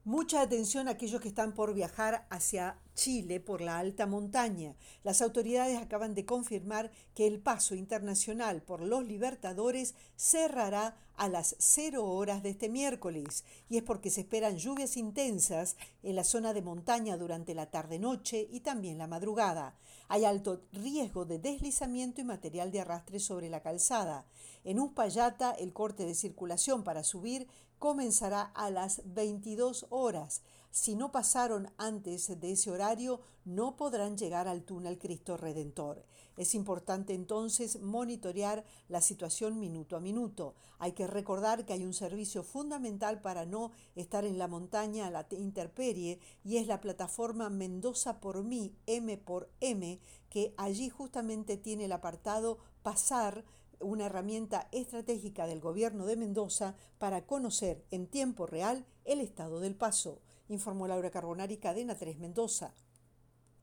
Mucha atención a aquellos que están por viajar hacia Chile por la alta montaña. Las autoridades acaban de confirmar que el paso internacional por los Libertadores cerrará a las 0 horas de este miércoles, y es porque se esperan lluvias intensas en la zona de montaña durante la tarde-noche y también la madrugada. Hay alto riesgo de deslizamiento y material de arrastre sobre la calzada. En Uspallata, el corte de circulación para subir comenzará a las 22 horas. Si no pasaron antes de ese horario, no podrán llegar al túnel Cristo Redentor. Es importante entonces monitorear la situación minuto a minuto. Hay que recordar que hay un servicio fundamental para no estar en la montaña a la intemperie, y es la plataforma Mendoza por mí, M por M, que allí justamente tiene el apartado Pasar, una herramienta estratégica del gobierno de Mendoza para conocer en tiempo real el estado del paso, informó Laura Carbonari, Cadena 3 Mendoza.